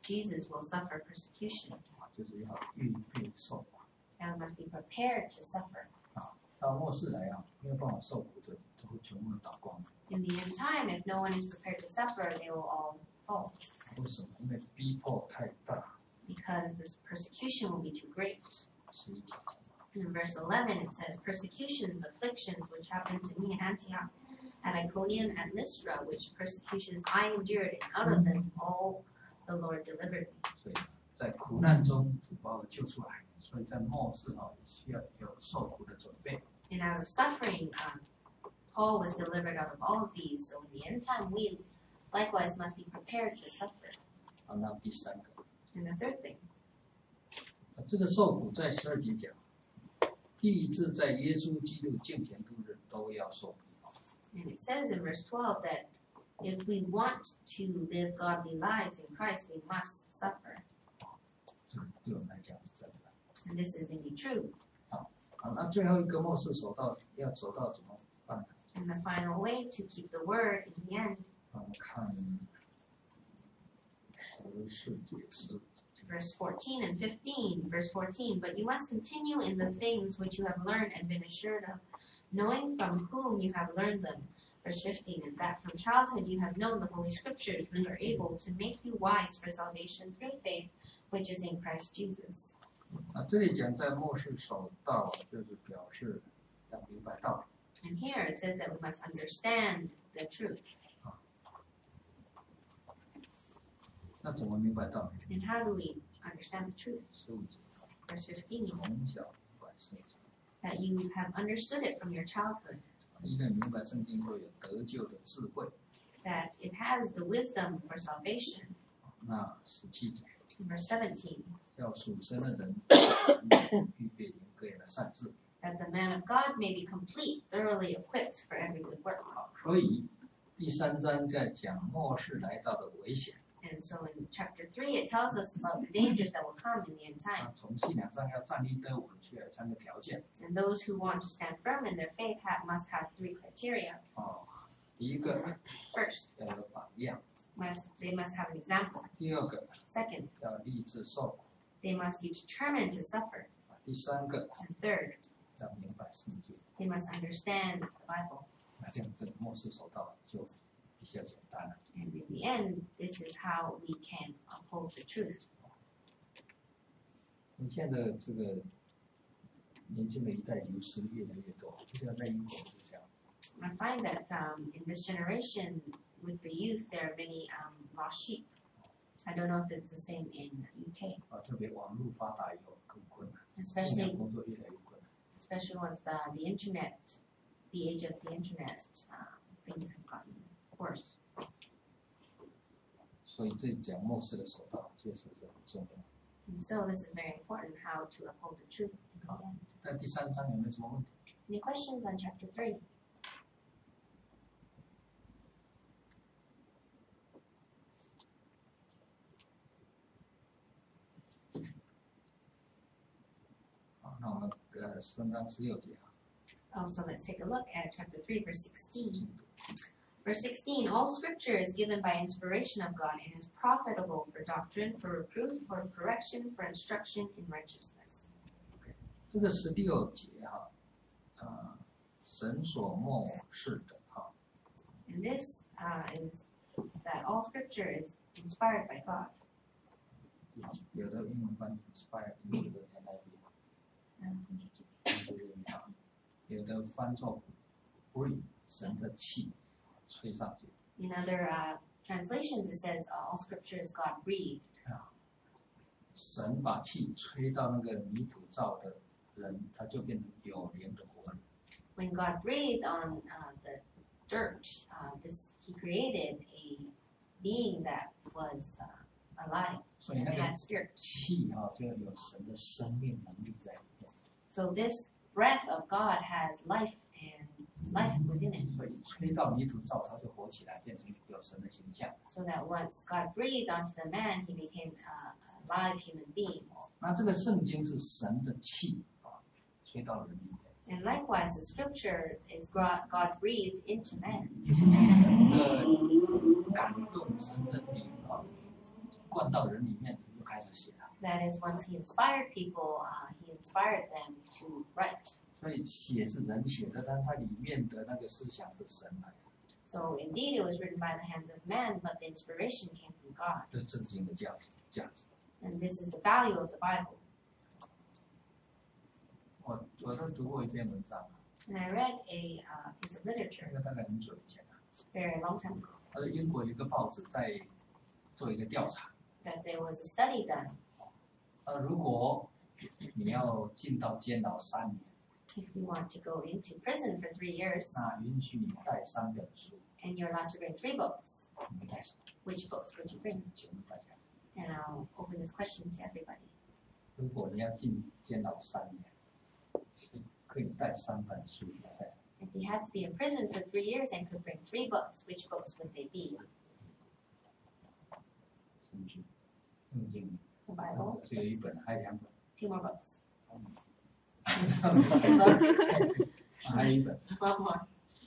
Jesus will suffer persecution. 啊，就是要预备受苦。 And must be prepared to suffer. 啊，到末世来啊，没有办法受苦的，都会全部都倒光。 In the end time, if no one is prepared to suffer, they will all fall. 为什么？因为逼迫太大。 Because this persecution will be too great. 十一节。 In verse eleven, it says, persecutions, afflictions, which happened to me in Antioch, at Iconium, at Lystra, which persecutions I endured, and out of them all the Lord delivered me. 所以在苦难中，主把我救出来。所以在末世啊，也需要有受苦的准备。 And out of suffering, um, Paul was delivered out of all of these. So in the end time, we likewise must be prepared to suffer. 好，那第三个， And the third thing, 啊这个受苦在十二节讲，立志在耶稣基督敬虔度日都要受苦。 and it says in verse twelve that if we want to live godly lives in Christ, we must suffer. 这个对我们来讲是真的。 And this is indeed true. 好，那最后一个末世走到要走到怎么办呢？ And the final way to keep the word in the end, 我们看十四节是 verse fourteen and fifteen. Verse fourteen, but you must continue in the things which you have learned and been assured of, knowing from whom you have learned them. Verse fifteen, and that from childhood you have known the Holy Scriptures, which are able to make you wise for salvation through faith, which is in Christ Jesus. 啊，这里讲在末世守道，就是表示要明白道理。 And here it says that we must understand the truth. 那怎么明白道理？ And how do we understand the truth? 十五节， Verse fifteen, 从小明白圣经， that you have understood it from your childhood, 一个人明白圣经，会有得救的智慧。 that it has the wisdom for salvation. 那十七节， Verse seventeen, 要属神的人预备灵各样的善事。 that the man of God may be complete, thoroughly equipped for every good work. 所以第三章在讲末世来到的危险。 And so in chapter three, it tells us about the dangers that will come in the end time. 啊，从信仰上要站立得稳，需要有三个条件。 And those who want to stand firm in their faith have, must have three criteria. 哦，第一个 First, 要有榜样， must, they must have an example. 第二个 Second, 要立志受苦， they must be determined to suffer. 啊，第三个 And third, 要明白圣经。 they must understand the Bible. 那这样这个末世守道就比较简单了。 And in the end, this is how we can uphold the truth. 我们现在的这个年轻的一代流失越来越多，就像在英国是这样。 I find that um, in this generation, with the youth, there are many um, lost sheep. I don't know if it's the same in U K, 啊，特别网络发达以后更困难，信 especially 仰工作越来越困难。 especially once the, the internet, the age of the internet, uh, things have gotten worse. 所以这讲末世的守道确实是很重要。 And so this is very important, how to uphold the truth in the end. 在第三章有没有什么问题？ Any questions on chapter three? 好，那我们呃三章十六节啊， Oh, so let's take a look at chapter three, verse sixteen. 进度 Verse sixteen, all scripture is given by inspiration of God and is profitable for doctrine, for reproof, for correction, for instruction in righteousness. 这个十六节哈、呃，神所默示的哈、 And this uh, is that all scripture is inspired by God. 有的英文翻译 inspire， 有的 N I V， Um, 有的翻作 breathe， 神的气吹上去。 in other uh, translations, it says uh, all scripture is God breathed. 神把气吹到那个泥土造的人，他就变成有灵的魂。 When God breathed on uh, the dirt, uh, this He created a being that was uh, alive 所以 and 那个 had spirit. 气哈、就要有神的生命能力在里面。 So this breath of God has life and life within it. 所以吹到泥土造，它就活起来，变成有神的形象。 So that once God breathed onto the man, he became uh, a live human being. 那这个圣经是神的气啊，吹到人里面， And likewise, the scripture is God, God breathed into man. 就是神的感动，神的灵啊， 灌到人里面，就开始写了。 That is, once he inspired people, uh, he inspired them to write. 所以写是人写的，但它里面的那个思想是神来的， So indeed, it was written by the hands of man, but the inspiration came from God. 这是圣经的价值价值。 And this is the value of the Bible. 我我都读过一篇文章， And I read a uh, piece of 那 literature 个大概很久以前了。 very long time ago 他说英国有一个报纸在做一个调查， that there was a study done. 呃，如果你要进到监牢三年， If you want to go into prison for three years 那允许你带三本书， and you're allowed to bring three books, 你会带什么？ which books would you bring? 请问大家， And I'll open this question to everybody. 如果你要进监牢三年，可以带三本书，你要带什么？ If you had to be in prison for three years and could bring three books, which books would they be? 圣经，圣经， The Bible, 只有一本，还有两本， two more books. 还 A book, 有一本。 one more.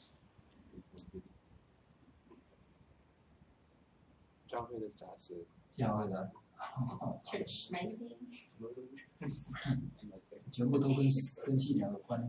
教会的杂志， 教会的， Church magazine. 全部都跟跟信仰有关。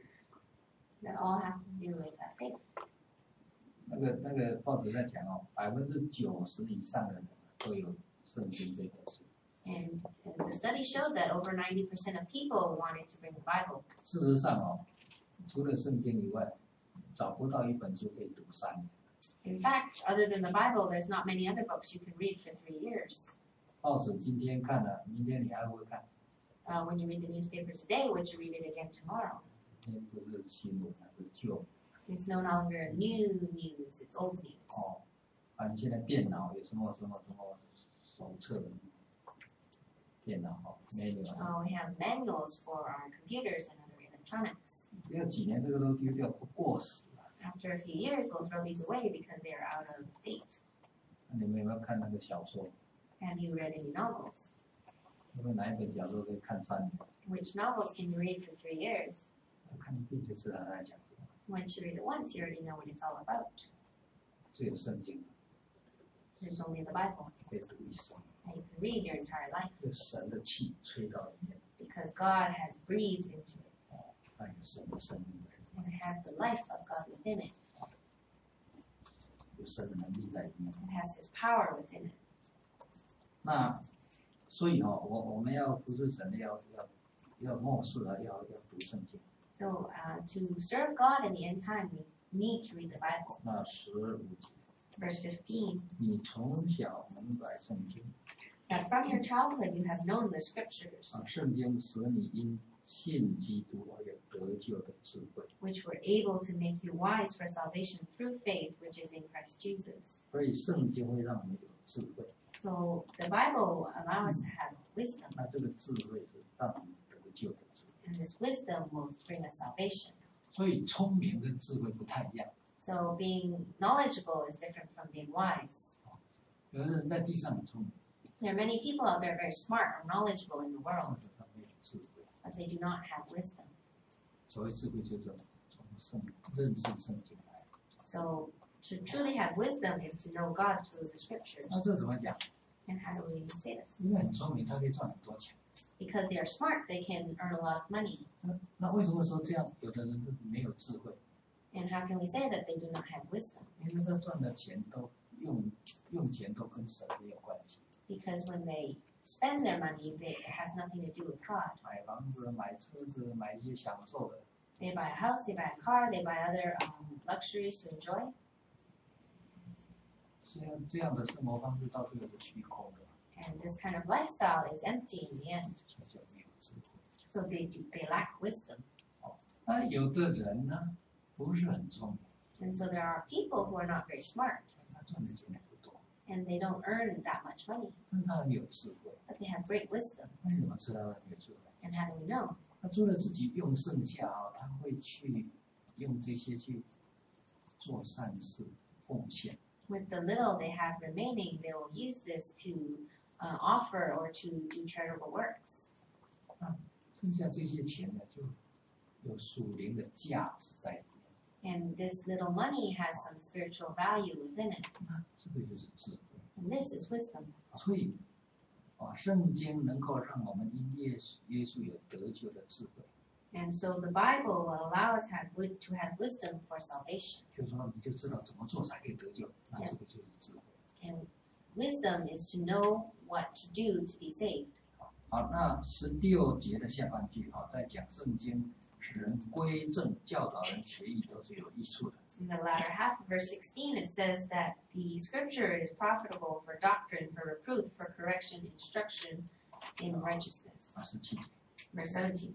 That all have to do with uh, faith. 那个那个报纸在讲哦，百分之九十以上的人都有圣经这本书。 And, and the study showed that over ninety percent of people wanted to bring the Bible. 事实上哦，除了圣经以外，找不到一本书可以读三年。 In fact, other than the Bible, there's not many other books you can read for three years. 报纸今天看了，明天你还会看。 Uh, when you read the newspaper today, would you read it again tomorrow? 今天不是新闻，那是旧 It's no longer new news, it's old news. 哦。啊，你现在电脑有什么什么什么手册？电脑哦，没有啊。 Uh, we have manuals for our computers and other electronics. 不要几年这个都丢掉，过时了。 After a few years, we'll throw these away because they are out of date. 那你们有没有看那个小说？ Have you read any novels? 因为哪一本小说可以看三年？ Which novels can you read for three years? 看一遍就知道他在讲什么。 Once you read it once, you already know what it's all about. 只有圣经 There's only the Bible, 可以读一生， and you can read your entire life 有神的气吹到里面， because God has breathed into it, 那有神的生命， and it has the life of God within it. 有神的能力在里面。 It has His power within it. 那所以哦，我我们要服侍神的，要要要漠视啊，要要读圣经。 So uh, to serve God in the end time, we need to read the Bible. 那十五节， Verse fifteen, 你从小明白圣经， that from your childhood you have known the Scriptures, 啊，圣经使你因信基督而有得救的智慧。 which were able to make you wise for salvation through faith, which is in Christ Jesus. 所以圣经会让我们有智慧， So the Bible allows us to have wisdom, 那这个智慧是让我们得救的智慧。 and this wisdom will bring us salvation. 所以聪明跟智慧不太一样。 So being knowledgeable is different from being wise. 有的人在地上很聪明， There are many people out there very smart or knowledgeable in the 或 world, 者他没有智慧。 but they do not have wisdom. 所谓智慧，就是从圣认识圣经来。 So to truly have wisdom is to know God through the Scriptures. 那这怎么讲？ And how do we say this? 因为很聪明，他可以赚很多钱。 Because they are smart, they can earn a lot of money. 那那为什么说这样？有的人都没有智慧， And how can we say that they do not have wisdom? 因为他赚的钱都用用钱都跟神没有关系。 Because when they spend their money, they, it has nothing to do with God. 买房子、买车子、买一些享受的， They buy a house, they buy a car, they buy other um, luxuries to enjoy. 这样这样的生活方式到最后是虚空的， And this kind of lifestyle is empty in the end. 所以就没有智慧。 So they do, they lack wisdom. 那有的人呢，不是很聪明， And so there are people who are not very smart, 他赚的钱也不多， and they don't earn that much money, 但他很有智慧。 but they have great wisdom. 那你怎么知道他很有智慧？ And how do we know? 他除了自己用剩下啊，他会去用这些去做善事、奉献。 With the little they have remaining, they will use this to uh, offer or to do charitable works. 剩下这些钱呢，就有属灵的价值在里面。 And this little money has some spiritual value within it. 那这个就是智慧。 And this is wisdom. 所以啊，圣经能够让我们因耶稣耶稣有得救的智慧。 And so the Bible will allow us have, to have wisdom for salvation. 就是说，你就知道怎么做才可以得救，那这个就是智慧。 And wisdom is to know what to do to be saved. 好，那十六节的下半句啊，在讲圣经使人归正、教导人学艺都是有益处的。 In the latter half of verse sixteen, it says that the scripture is profitable for doctrine, for reproof, for correction, instruction in righteousness. 啊，十七节。 Verse seventeen.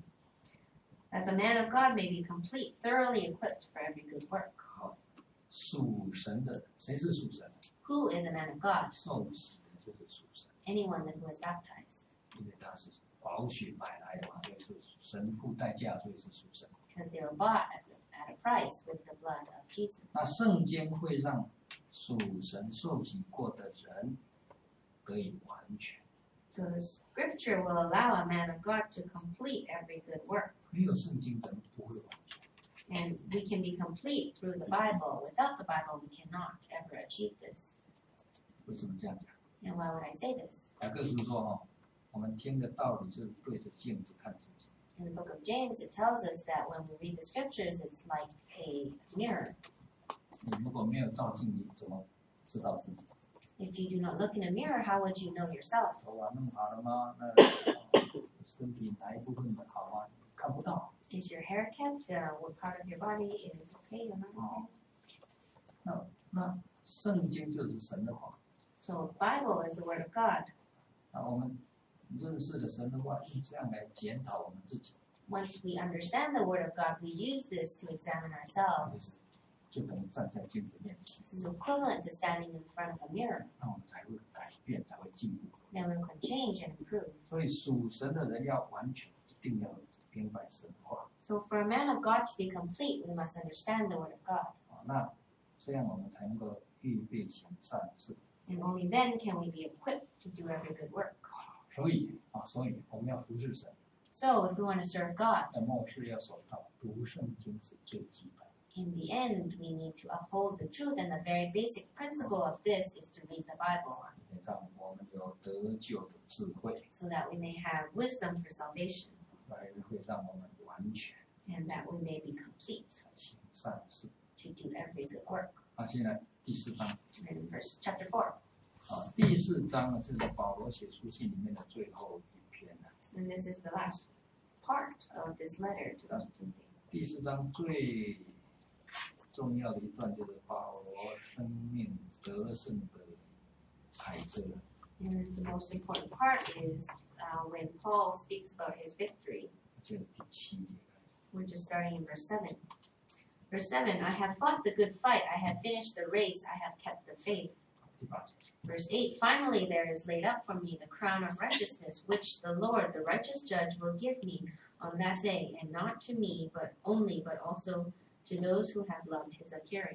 That the man of God may be complete, thoroughly equipped for every good work. 好，属神的谁是属神的？ Who is a man of God? 受洗的就是属神， Anyone that who is baptized. 因为他是宝血买来的嘛，所以是神付代价，所以是属神。 Because they were bought at, the, at a price with the blood of Jesus. 那圣经会让属神受洗过的人得以完全。 So the scripture will allow a man of God to complete every good work. 没有圣经，人不会完全。 And we can be complete through the Bible. Without the Bible, we cannot ever achieve this. 为什么这样讲？ And why would I say this? 雅各书说哦，我们听的道理是对着镜子看自己。 In the book of James, it tells us that when we read the scriptures, it's like a mirror. 你如果没有照镜，你怎么知道自己？ If you do not look in a mirror, how would you know yourself? 头发弄好了吗？那身体哪一部分的好吗？看不到。 Is your hair kept? Uh, what part of your body is okay or not okay? 那那圣经就是神的话。 So the Bible is the Word of God. 那我们认识了神的话，用这样来检讨我们自己， Once we understand the Word of God, we use this to examine ourselves. 就等于站在镜子面前， This is equivalent to standing in front of a mirror. 那我们才会改变，才会进步。 Then we can change and improve. 所以属神的人要完全，一定要明白神的话。 So for a man of God to be complete, we must understand the Word of God. 啊，那这样我们才能够预备行善事。 And only then can we be equipped to do every good work. 所以啊，所以我们要服侍神， So if we want to serve God, 那末世要守到读圣经是最基本。 in the end, we need to uphold the truth, and the very basic principle of this is to read the Bible, 让我们有得救的智慧， so that we may have wisdom for salvation, 来会让我们完全 and that we may be complete 行善事。 to do every good work. 啊，现在第四章 And in verse chapter four, 啊，第四章呢是保罗写书信里面的最后一篇了。 and this is the last part of this letter to Timothy. 第四章最重要的一段就是保罗生命得胜的凯歌。 And the most important part is uh, when Paul speaks about his victory, 就是第七节开始。 which is starting in verse seven. Verse seven, I have fought the good fight, I have finished the race, I have kept the faith. 第八节， Verse eight, finally there is laid up for me the crown of righteousness, which the Lord, the righteous judge, will give me on that day, and not to me, but only, but also to those who have loved his appearing.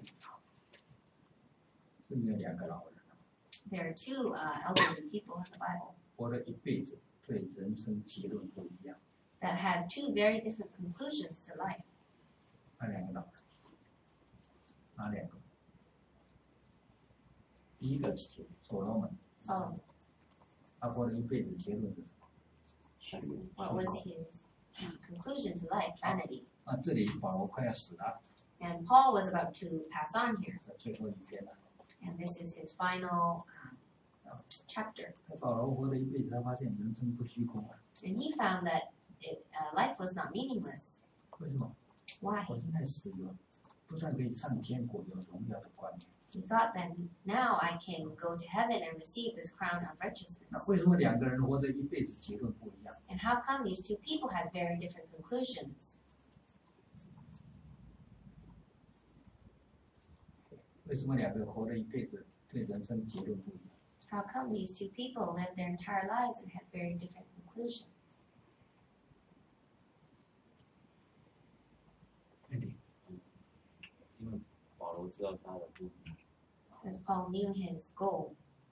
这里有两个老人， There are two uh, elderly people in the Bible 活了一辈子，对人生结论不一样。 that had two very different conclusions to life. 那两个老人，哪两个？第一个所罗门， Solomon, 他活了一辈子，结论是什么？ what was his uh, conclusion to life? Vanity. 那这里保罗快要死了， And Paul was about to pass on here, 在最后一篇了。 and this is his final uh, chapter. 那保罗活了一辈子，他发现人生不虚空啊。 And he found that it, uh, life was not meaningless. 为什么？ Why? 我现在死了，不但可以上天国，有荣耀的冠冕。 He thought that now I can go to heaven and receive this crown of 那 righteousness. 为什么两个人活着一辈子结论不一样？ And how come these two people had very different conclusions? 为什么两个人活了一辈子对人生结论不一样？ How come these two people lived their entire lives and had very different conclusions? 弟弟， 因为保罗知道他的目的， Because Paul knew his goal,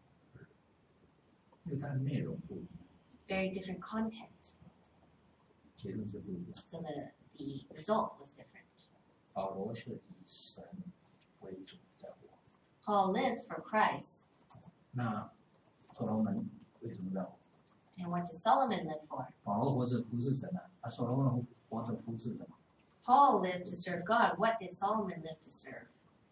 因为它的内容不一样， very different content, 结论是不一样。 so the, the result was different. 保罗是以神为主在活， Paul lived for Christ, 那所罗门为什么这样？ And what did Solomon live for? 保罗活着服侍神啊，啊，所罗门活着服侍什么？ Paul lived to serve God. What did Solomon live to serve?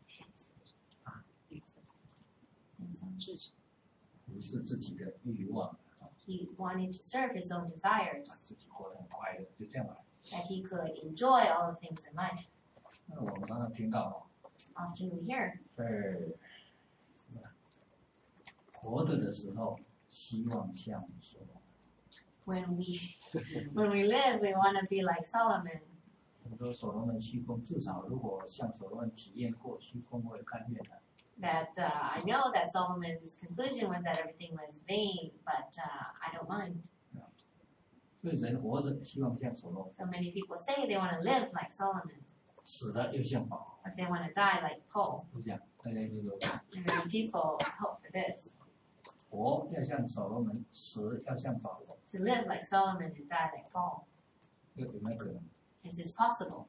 服侍自己的欲望， He wanted to serve his own desires, 自己活得很快乐，就这样吧。 that he could enjoy all the things in life. 那我们常常听到 Often we hear 哦，在活着的时候，希望像所罗门。 when we when we live, we want to be like Solomon. 很多所罗门虚空，至少如果像所罗门体验过虚空，我也甘愿的。 That uh, I know that Solomon's conclusion was that everything was vain, but uh, I don't mind. 所以人活着希望像所罗门， So many people say they want to live like Solomon, 死了又像保罗， but they want to die like Paul. 就这样，大家就说 And many people hope for this, 活要像所罗门，死要像保罗， to live like Solomon and die like Paul. 有有没有可能？ Is this possible?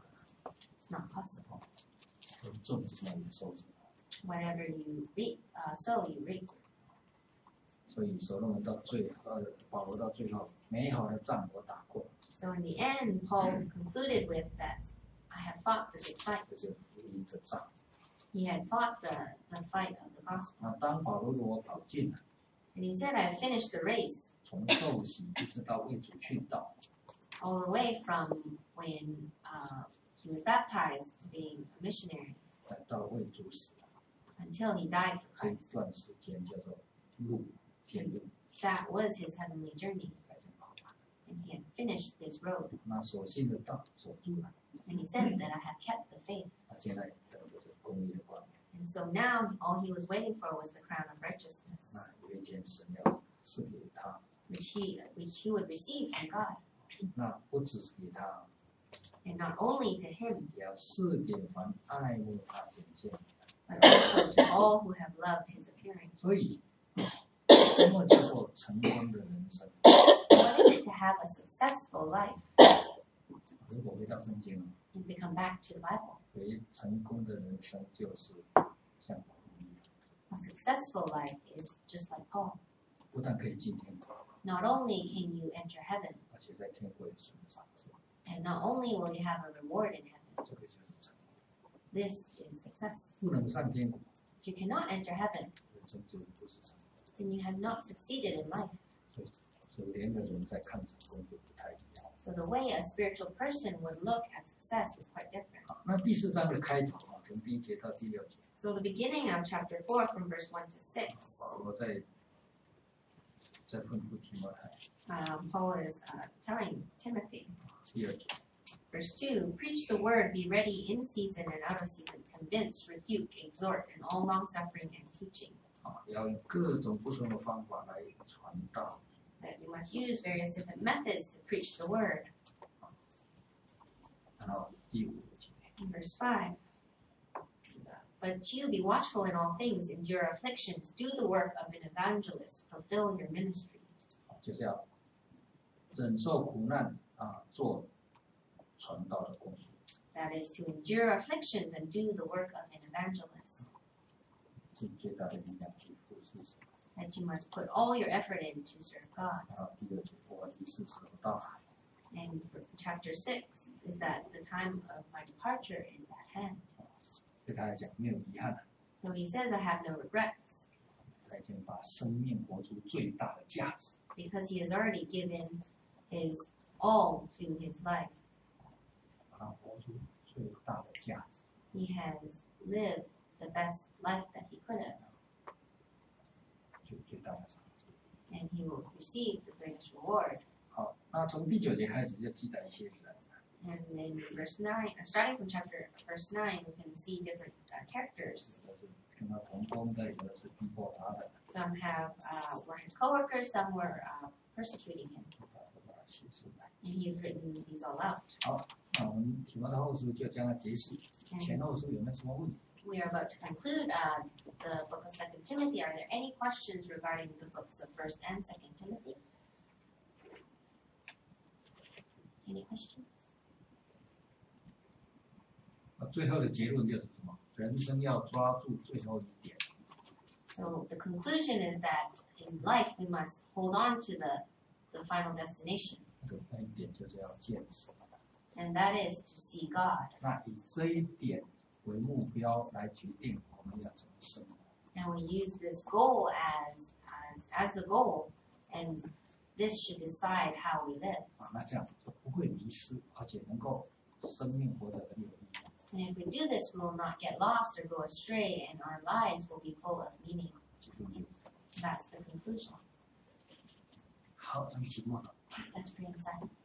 It's not possible. 种什么也收什么。 Whatever you reap, uh, sow, you reap. 所以所罗门到最呃，保罗到最后，美好的仗我打过， So in the end, Paul concluded with that I have fought the good fight. 这是福音的仗。 He had fought the, the fight of the gospel. 那当保罗如果跑尽了， And he said, I have finished the race 从受洗一直到为主殉道， all the way from when uh, he was baptized to being a missionary 再到为主死， until he died for 这一 Christ. 段时间叫做路天路， That was his heavenly journey. 才是跑完。 And he had finished this road. 那所信的道守住了， And he said that I have kept the faith. 他现在得的是公义的冠冕。 And so now all he was waiting for was the crown of righteousness, 那有一天神要赐给他， which he, which he would receive from God. 那不只是给他， And not only to him, 也要赐给凡爱慕他显现的。 but also to all who have loved his appearing. 所以，什么叫做成功的人生？ So what is it to have a successful life? 如果回到圣经， And we come back to the Bible. 为成功的人生就是像保罗一样， A successful life is just like Paul. 不但可以进天国， Not only can you enter heaven, 而且在天国有神的赏赐， and not only will you have a reward in heaven, 这个就是成功。 this is success. 不能上天国， If you cannot enter heaven, 人生就不是成功。 then you have not succeeded in life. 所以，属灵的人在看成功就不太一样。 So the way a spiritual person would look at success is quite different. 好，那第四章的开头啊，从第一节到第六节， So the beginning of chapter four from verse one to six, 保罗在在吩咐提摩太， um, Paul is uh, telling Timothy, 第二节， verse two, preach the word, be ready in season and out of season, convince, rebuke, exhort, in all long-suffering and teaching. 啊，要用各种不同的方法来传道。 That you must use various different methods to preach the word. 然后第五节， In verse five, but you be watchful in all things, endure afflictions, do the work of an evangelist, fulfill your ministry. 就是要忍受苦难啊，做传道的工作。 That is to endure afflictions and do the work of an evangelist. 尽最大的力量去服侍神。 That you must put all your effort in to serve God. 然后第六节，我的事时候到了。 And for chapter six is that the time of my departure is at hand. 对他来讲没有遗憾了， So he says, I have no regrets, 他已经把生命活出最大的价值。 because he has already given his all to his life. 把它活出最大的价值。 He has lived the best life that he could have, 最最大的赏赐。 and he will receive the greatest reward. 好，那从第九节开始就记载一些人， And in verse nine, uh, starting from chapter verse nine, we can see different uh, characters. 有的是跟他同工的，有的是逼迫他的， Some have uh, were his coworkers, some were uh, persecuting him, 他都把它写出来。 and he's written these all out. 那我们提摩太后书就将它结束，前后书有没有什么问题？ We are about to conclude uh, the book of Second Timothy. Are there any questions regarding the books of First and Second Timothy? Any questions? 那最后的结论就是什么？人生要抓住最后一点， So So the conclusion is that in life we must hold on to the, the final destination, 这个那一点就是要见识。 and that is to see God. 那以这一点为目标来决定我们要怎么生活。 And we use this goal as, as, as the goal, and this should decide how we live. 啊，那这样就不会迷失，而且能够生命活得很有意义。 And if we do this, we will not get lost or go astray, and our lives will be full of meaning. 结论就是这样。 That's the conclusion. 好，那么期末了。 Let's pray inside.